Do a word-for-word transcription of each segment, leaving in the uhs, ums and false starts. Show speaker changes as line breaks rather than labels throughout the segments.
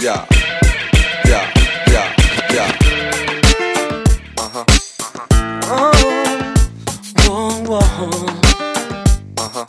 Yeah, yeah, yeah, yeah. Uh-huh.
Oh, whoa, whoa.
Uh-huh.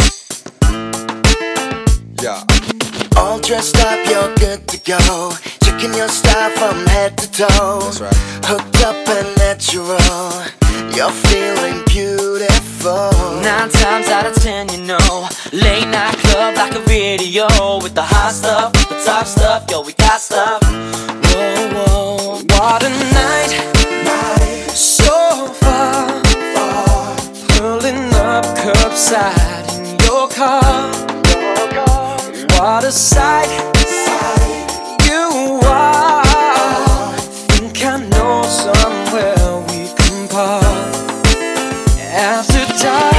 Yeah.
All dressed up, you're good to go. Checking your style from head to toe.
That's right.
Hooked up and natural. You're feeling beautiful.
Nine times out of ten, you know, late night club like a video with the hot stuff, with the top stuff, yo, we got stuff. Whoa, whoa, what a night, night. So far, far, pulling up curbside in your car. Your car. What a sight, sight you are. Think I know somewhere we can park after dark.